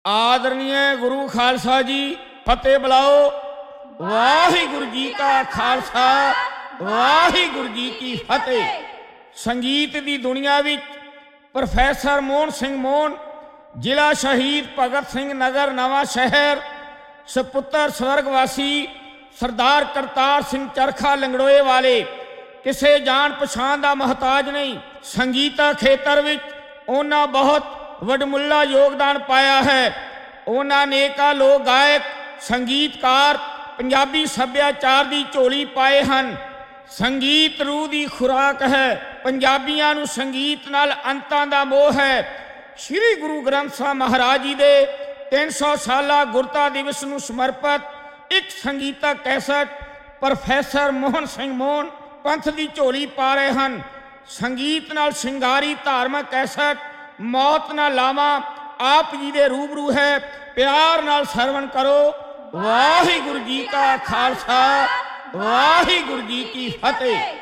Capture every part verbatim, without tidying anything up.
आदरणीय गुरु खालसा जी फतेह बुलाओ। वाहिगुरु जी का खालसा वाहिगुरु जी की फतेह। संगीत की दुनिया विच प्रोफैसर मोहन सिंह मोहन जिला शहीद भगत सिंह नगर नवा शहर सपुत्र स्वर्गवासी सरदार करतार सिंह चरखा लंगड़ोए वाले किसी जान पछाण का महताज नहीं। संगीत खेतर विच उन्हां बहुत वडमुला योगदान पाया है। उन्हां नेका लोक गायक संगीतकार पंजाबी सभ्याचार की झोली पाए हैं। संगीत रूह की खुराक है। पंजाबियों नूं संगीत नाल अंतां दा मोह है। श्री गुरु ग्रंथ साहब महाराज जी दे तीन सौ साला गुरता दिवस नूं समर्पित एक संगीतक कैसेट प्रोफैसर मोहन सिंह मोहन पंथ की झोली पा रहे हैं। संगीत नाल शिंगारी धार्मिक कैसेट मौत ना लावा आप जी दे रूबरू है। प्यार नाल सरवण करो। वाहिगुरु जी का खालसा वाहिगुरु जी की फतेह।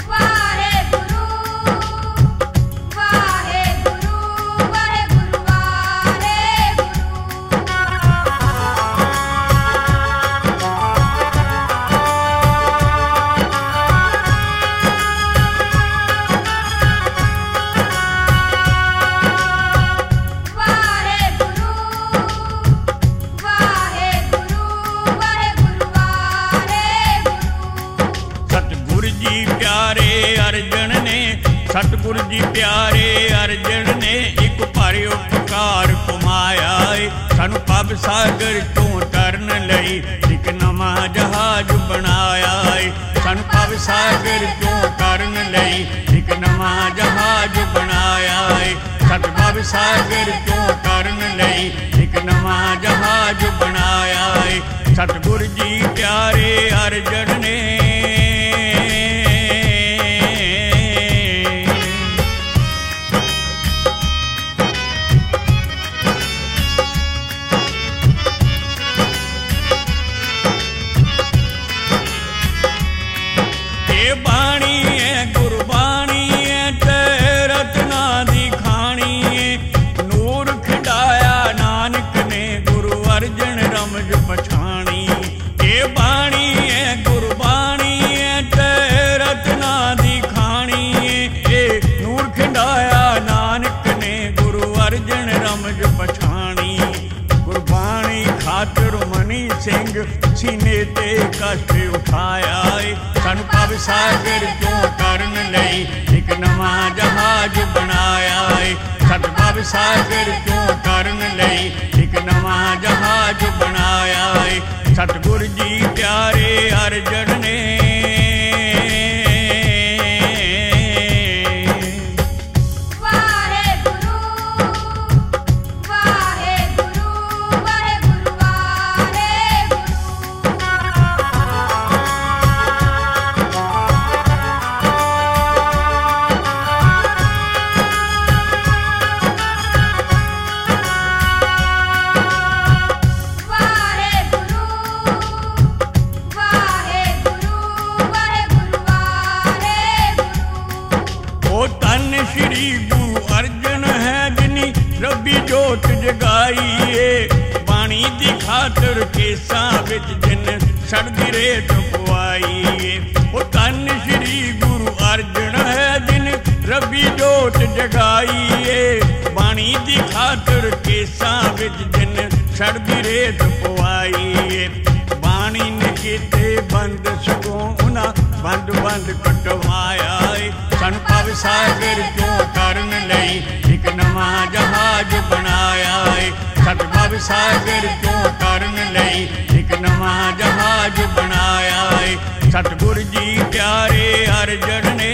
सतगुरु जी प्यारे अर्जन ने एक भारी उपकार कमाया है। सानू भव सागर तो तरन लई एक नवा जहाज बनाया है। सानू भव सागर तो तरन लई एक नवा जहाज बनाया है। सत भव सागर तो तरन लई एक नवा जहाज बनाया है। सतगुरु जी प्यारे अर्जन ने सीने ते कष्ट उठाया है। सानू भव सागर तो तरन लई एक नवा जहाज बनाया है। सत भव सागर तो तरन लई एक नवा जहाज बनाया है। सतगुरु जी प्यारे अर्जन ने सड़दी रेत पवाई। वो धन श्री गुरु अर्जन है जिन रबी जोत जगाई। बाणी दी खातर केसां विच जिन सड़दी रेत पवाई। बाणी ने कीते बंद सगों उन्हां बंद बंद कटवाया। सन भव सागर चों तरन लई एक नवा जहाज बनाया। सत भव सागर चों तरन लई एक नवा जहाज बनाया है। सतगुरु जी प्यारे अर्जन ने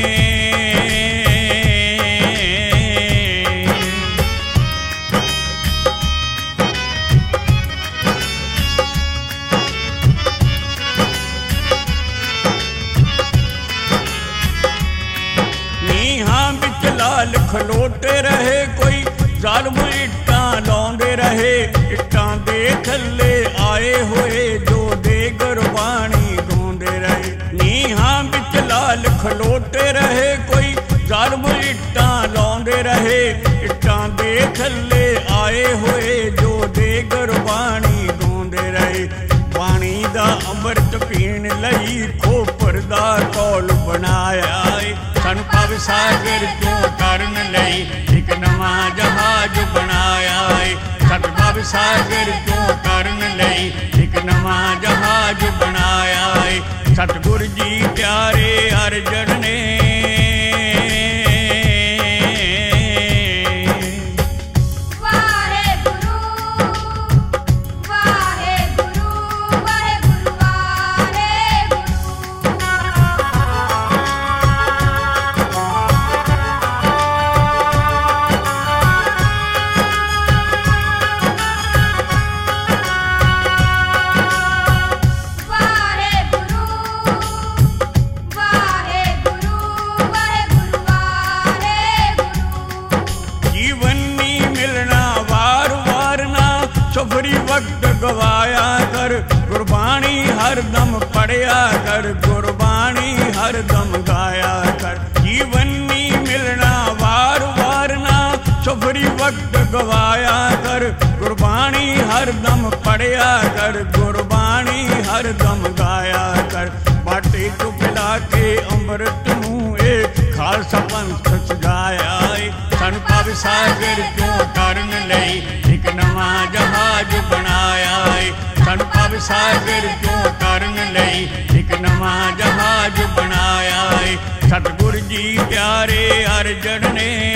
नीहां विच लाल खलोते रहे कोई जालम इट्टां लाउंदे रहे। इट्टां दे थल्ले आए होए जो दे गुरबाणी गाउंदे रहे। नीहां विच लाल खलोते रहे कोई जालम इट्टां लाउंदे रहे। इट्टां दे थल्ले आए होए जो ਅੰਮ੍ਰਿਤ ਪੀਣ ਲਈ ਖੋਪਰ ਦਾ ਕੌਲ ਬਣਾਇਆ ਏ ਸਾਨੂੰ ਭਵ ਸਾਗਰ ਚੋਂ ਤਰਨ ਲਈ ਇੱਕ ਨਵਾਂ ਜਹਾਜ਼ ਬਣਾਇਆ ਏ ਸਾਨੂੰ ਭਵ ਸਾਗਰ ਚੋਂ ਤਰਨ ਲਈ ਇੱਕ ਨਵਾਂ ਜਹਾਜ਼ ਬਣਾਇਆ ਏ ਸਤਿਗੁਰ ਜੀ ਪਿਆਰੇ ਅਰਜਨ ਨੇ ਗਵਾਇਆ ਕਰ ਗੁਰਬਾਣੀ ਹਰਦਮ ਪੜਿਆ ਕਰ ਗੁਰਬਾਣੀ ਹਰਦਮ ਗਾਇਆ ਕਰ ਜੀਵਨ ਨੀ ਮਿਲਣਾ ਵਾਰ ਵਾਰ ਨਾ ਸਫਰੀ ਵਕਤ ਗਵਾਇਆ ਕਰ ਗੁਰਬਾਣੀ ਹਰਦਮ ਪੜਿਆ ਕਰ ਗੁਰਬਾਣੀ ਹਰਦਮ ਗਾਇਆ ਕਰ ਬਾਟੇ ਤੋਂ ਪਿਲਾ ਕੇ ਅੰਮ੍ਰਿਤ ਨੂੰ ਇਹ ਖਾਲਸਾ ਪੰਥ ਸਜਾਇਆ ਏ ਸਾਨੂੰ ਭਵ ਸਾਗਰ ਚੋਂ ਤਰਨ ਲਈ ਇੱਕ ਨਵਾਂ ਜਹਾਜ਼ ਬਣਾਇਆ ਏ ਸਾਨੂੰ ਭਵ ਸਾਗਰ ਚੋਂ ਤਰਨ ਲਈ ਇੱਕ ਨਵਾਂ ਜਹਾਜ਼ ਬਣਾਇਆ ਏ ਸਤਿਗੁਰ ਜੀ ਪਿਆਰੇ ਅਰਜਨ ਨੇ